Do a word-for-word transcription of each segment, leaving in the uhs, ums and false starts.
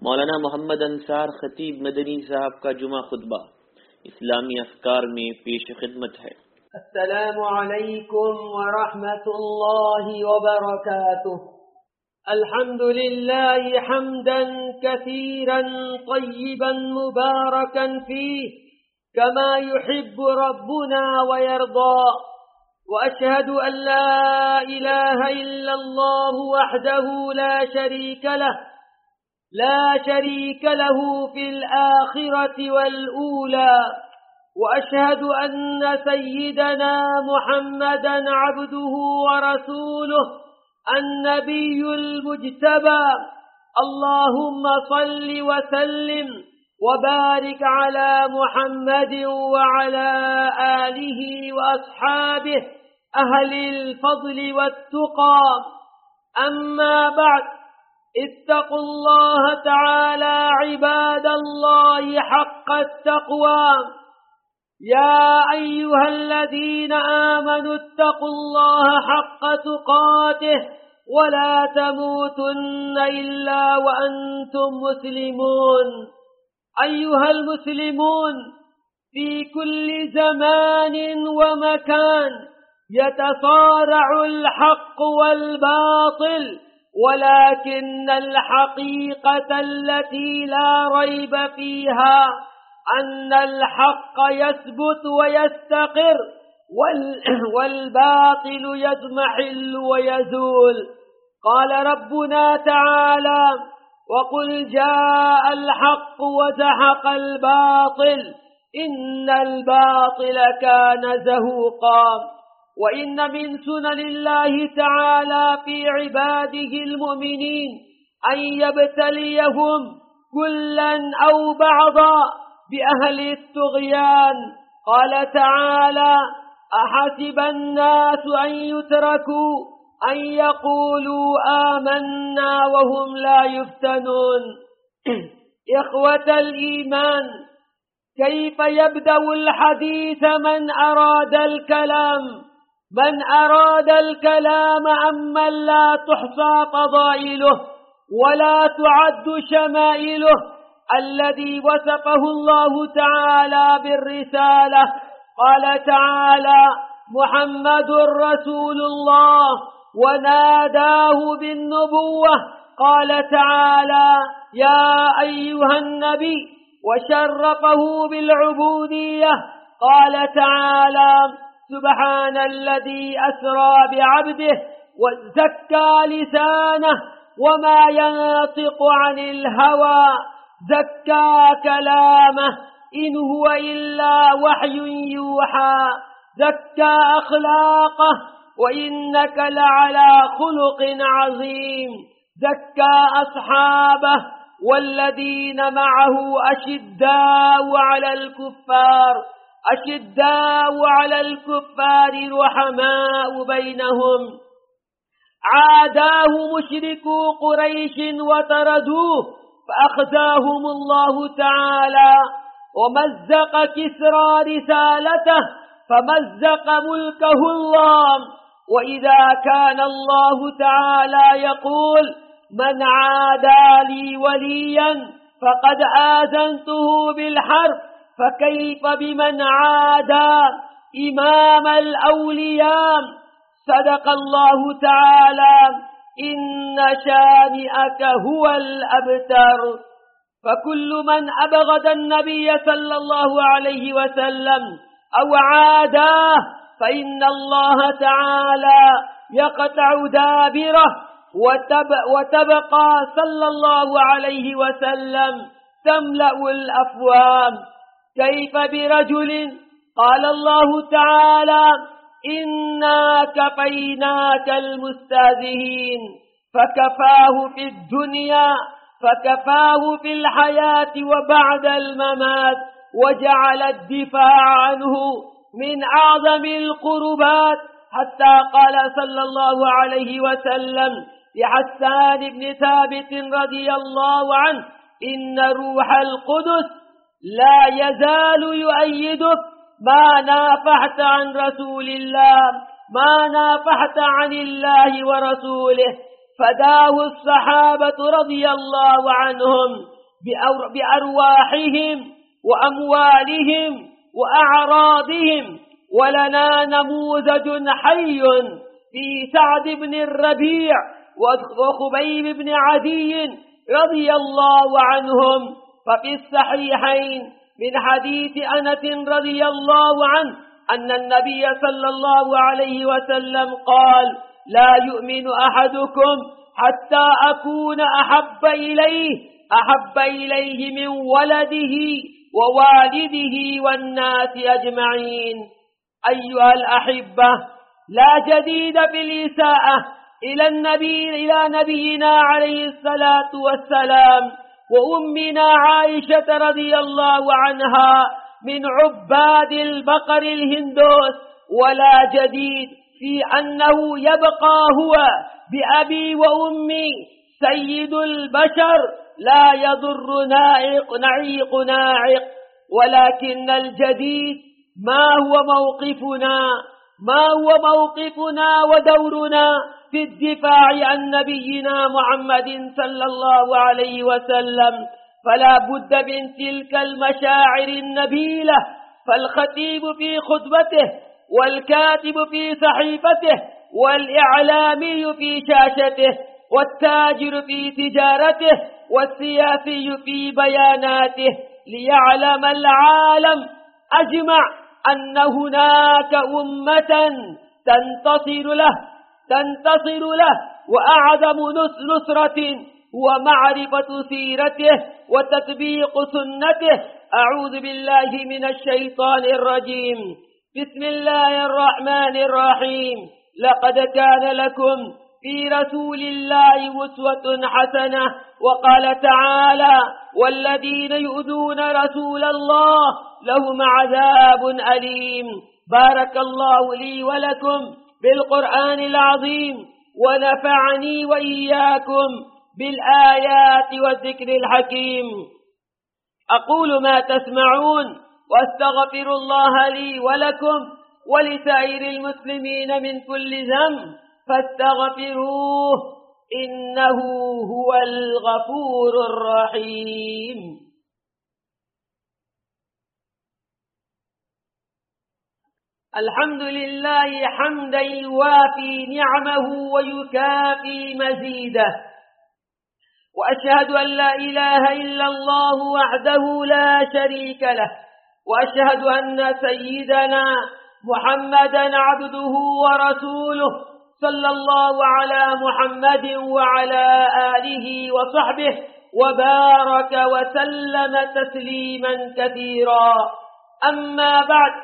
मौलाना मोहम्मद अंसार खतीब मदनी साहब का जुमा खुतबा इस्लामी अफकार में पेश खिदमत है। अस्सलामु अलैकुम व रहमतुल्लाहि व बरकातुह। अल्हम्दुलिल्लाहि हम्दन कसीरन तय्यिबन मुबारकन फीह कमा युहिब्बु रब्बुना व यर्दा। व अशहदु अन ला इलाहा इल्लल्लाहु वहदहु ला शरीका लह لا شريك له في الآخرة والأولى। وأشهد أن سيدنا محمدا عبده ورسوله النبي المجتبى. اللهم صل وسلم وبارك على محمد وعلى آله وأصحابه أهل الفضل والتقى. أما بعد، اتقوا الله تعالى عباد الله حق التقوى. يا أيها الذين آمنوا اتقوا الله حق تقاته ولا تموتن إلا وأنتم مسلمون. أيها المسلمون، في كل زمان ومكان يتصارع الحق والباطل، ولكن الحقيقة التي لا ريب فيها أن الحق يثبت ويستقر والباطل يضمحل ويزول. قال ربنا تعالى: وقل جاء الحق وزهق الباطل إن الباطل كان زهوقا. وإن من سنن الله تعالى في عباده المؤمنين أن يبتليهم كلا أو بعضا بأهل الطغيان. قال تعالى: أحسب الناس أن يتركوا أن يقولوا آمنا وهم لا يفتنون. إخوة الإيمان، كيف يبدأ الحديث من أراد الكلام من أراد الكلام عمن لا تحصى فضائله ولا تعد شمائله، الذي وصفه الله تعالى بالرسالة. قال تعالى: محمد رسول الله، وناداه بالنبوة. قال تعالى: يا أيها النبي، وشرفه بالعبودية. قال تعالى: سبحان الذي أسرى بعبده وزكى لسانه وما ينطق عن الهوى، زكى كلامه إن هو إلا وحي يوحى، زكى أخلاقه وإنك لعلى خلق عظيم، زكى أصحابه والذين معه أشداء على الكفار أشداء على الكفار رحماء بينهم. عاداه مشركو قريش وطردوه فأخزاهم الله تعالى، ومزق كسرى رسالته فمزق ملكه الله. وإذا كان الله تعالى يقول: من عادى لي وليا فقد آذنته بالحرب، فكيف بمن عادى إمام الأولياء؟ صدق الله تعالى: إن شانئك هو الأبتر. فكل من أبغض النبي صلى الله عليه وسلم أو عاداه فإن الله تعالى يقطع دابره، وتبقى صلى الله عليه وسلم تملأ الأفواه. كيف برجل قال الله تعالى: إنا كفيناك المستهزئين، فكفاه في الدنيا فكفاه في الحياة وبعد الممات، وجعل الدفاع عنه من أعظم القربات، حتى قال صلى الله عليه وسلم لحسان بن ثابت رضي الله عنه: إن روح القدس لا يزال يؤيدك ما نافحت عن رسول الله ما نافحت عن الله ورسوله. فداه الصحابة رضي الله عنهم بأرواحهم وأموالهم وأعراضهم. ولنا نموذج حي في سعد بن الربيع وخبيب بن عدي رضي الله عنهم. ففي الصحيحين من حديث أنس رضي الله عنه أن النبي صلى الله عليه وسلم قال: لا يؤمن أحدكم حتى أكون أحب إليه أحب إليه من ولده ووالده والناس أجمعين. أيها الأحبة، لا جديد في الإساءة إلى النبي إلى نبينا عليه الصلاة والسلام وأمنا عائشة رضي الله عنها من عباد البقر الهندوس، ولا جديد في أنه يبقى هو بأبي وأمي سيد البشر لا يضر ناعق نعيق ناعق. ولكن الجديد ما هو موقفنا ما هو موقفنا ودورنا في الدفاع عن نبينا محمد صلى الله عليه وسلم. فلا بد من تلك المشاعر النبيلة. فالخطيب في خطبته، والكاتب في صحيفته، والإعلامي في شاشته، والتاجر في تجارته، والسياسي في بياناته ليعلم العالم أجمع أن هناك أمة تنتصر له تنتصر له وأعظم نصرة هو معرفة سيرته وتطبيق سنته. أعوذ بالله من الشيطان الرجيم. بسم الله الرحمن الرحيم. لقد كان لكم في رسول الله أسوة حسنة. وقال تعالى: والذين يؤذون رسول الله لهم عذاب أليم. بارك الله لي ولكم بالقرآن العظيم، ونفعني وإياكم بالآيات والذكر الحكيم. أقول ما تسمعون، واستغفر الله لي ولكم ولسائر المسلمين من كل ذنب فاستغفروه إنه هو الغفور الرحيم. الحمد لله حمدا يوافي نعمه ويكافي مزيده، وأشهد أن لا إله إلا الله وحده لا شريك له، وأشهد أن سيدنا محمدا عبده ورسوله صلى الله على محمد وعلى آله وصحبه وبارك وسلم تسليما كثيرا. أما بعد،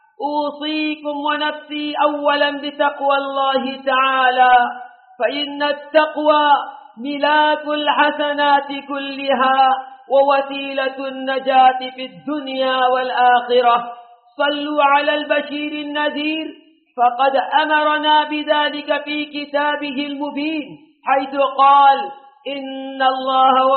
أوصيكم ونفسي أولا بتقوى الله تعالى، فإن التقوى ملاك الحسنات كلها ووسيلة النجاة في الدنيا والآخرة. صلوا على البشير النذير، فقد أمرنا بذلك في كتابه المبين، حيث قال: إن الله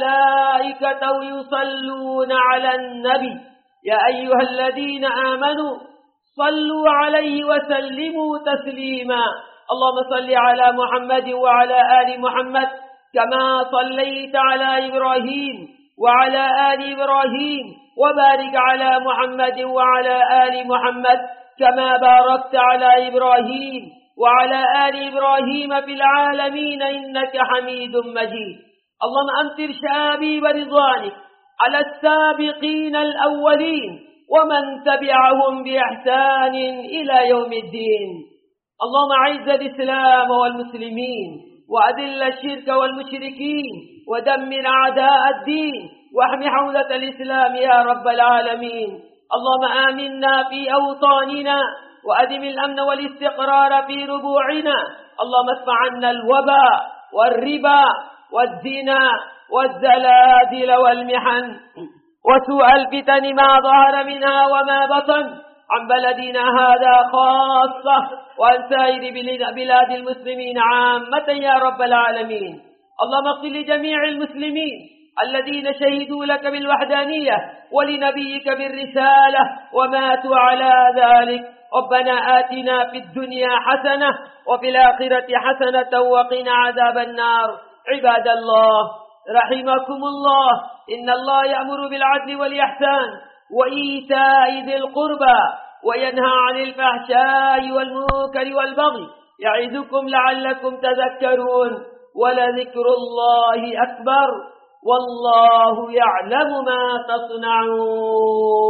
وملائكته يصلون على النبي يا أيها الذين آمنوا صلوا عليه وسلموا تسليما. اللهم صل على محمد وعلى آل محمد كما صليت على إبراهيم وعلى آل إبراهيم، وبارك على محمد وعلى آل محمد كما باركت على إبراهيم وعلى آل إبراهيم في العالمين إنك حميد مجيد. اللهم أمطر شآبيب رضوانك على السابقين الأولين ومن تبعهم بإحسان إلى يوم الدين. اللهم أعز الإسلام والمسلمين، وأذل الشرك والمشركين، ودمر أعداء الدين، واحم حوزة الإسلام يا رب العالمين. اللهم آمنا في أوطاننا، وأدم الأمن والاستقرار في ربوعنا. اللهم ادفع عنا الوباء والربا والزنا والزلازل والمحن وسوء الفتن ما ظهر منها وما بطن عن بلدنا هذا خاصة، وعن سائر بلاد المسلمين عامة يا رب العالمين. اللهم اغفر لجميع المسلمين الذين شهدوا لك بالوحدانية ولنبيك بالرسالة وماتوا على ذلك. ربنا آتنا في الدنيا حسنة وفي الآخرة حسنة وقنا عذاب النار. عباد الله رحمكم الله، إن الله يأمر بالعدل والإحسان وإيتاء ذي القربى وينهى عن الفحشاء والمنكر والبغي يعظكم لعلكم تذكرون. ولذكر الله أكبر والله يعلم ما تصنعون.